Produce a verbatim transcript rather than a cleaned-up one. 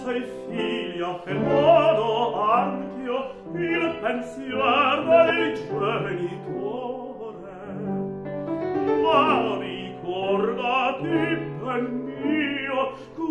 sei figlia che modo anch'io il pensier del genitore. Ma ricordati, ben mio,